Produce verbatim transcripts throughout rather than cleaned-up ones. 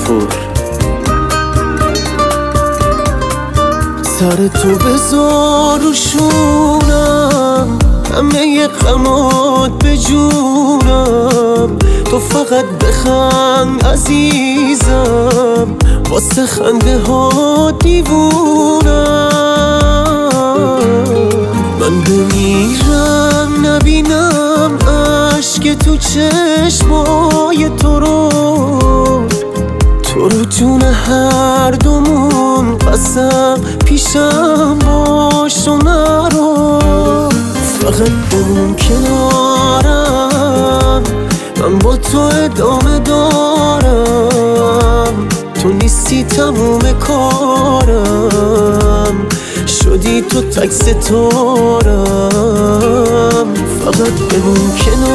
غفور. سر تو بذار رو شونم، همه غمات به جونم. تو فقط بخند عزیزم، واسه خنده ها دیوونم. من بمیرم نبینم عشق تو چشمای تو رو، تو رو جون هر دومون قسم پیشم باش و نرو. فقط بمون کنارم، من با تو ادامه دارم. تو نیستی تموم کارم، شدی تو تک ستارم. فقط بمون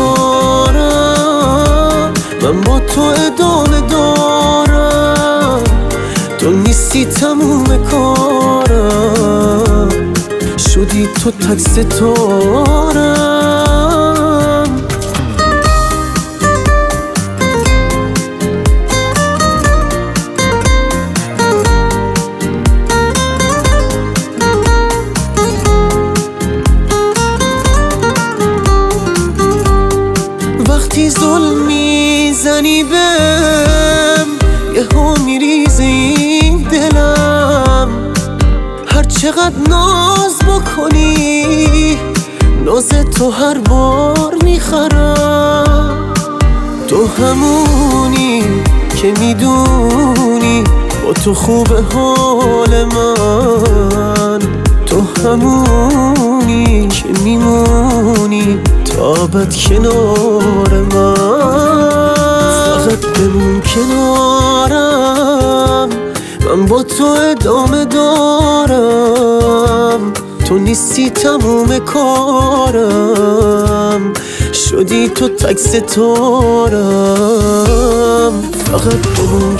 کنارم، من با تو ادامه دارم. تو نیستی تموم کارم، شدی تو تک ستارم. وقتی ظلم میزنی بهم، یهو میریزه این دلم. هر چقدر ناز بکنی، ناز تو هر بار میخرم. تو همونی که میدونی با تو خوبه حال من. تو همونی که میمونی تا ابد کنار من. فقط بمون کنارم، من با تو ادامه دارم. تو نیستی تموم کارم، شدی تو تک ستارم. فقط بمون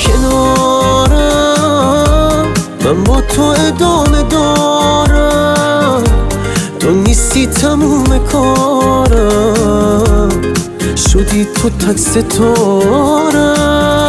کنارم، من با تو ادامه دارم. تو نیستی تموم کارم، شدی تو تک ستارم.